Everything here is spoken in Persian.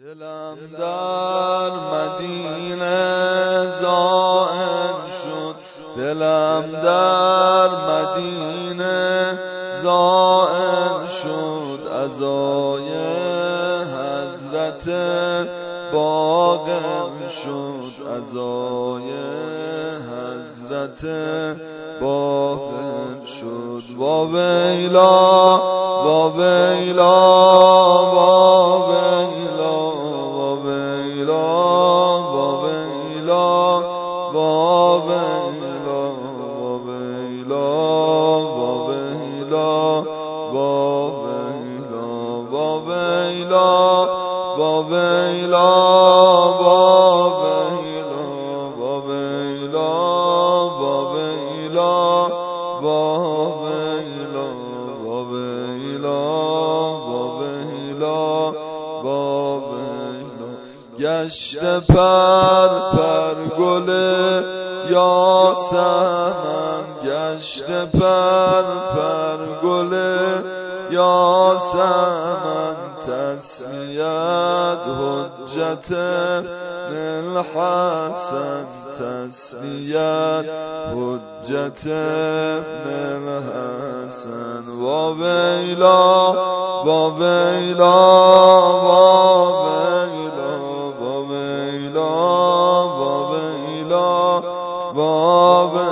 دلم در مدینه زائن شد، دلم در مدینه زائن شد، عزای حضرت باقم شد، عزای حضرت باقم شد. با ویلا با ویلا با ویلا با ویلا با ویلا با ویلا با ویلا با ویلا با ویلا با ویلا با ویلا با ویلا با ویلا با ویلا با ویلا با ویلا با ویلا با ویلا. گشت پر پر گل یاسمن، گشت پر پر گل یاسمن، تسلیت حجت الحسن، تسلیت حجت الحسن. با ویلا با ویلا با ویلا با ویلا با ویلا با ویلا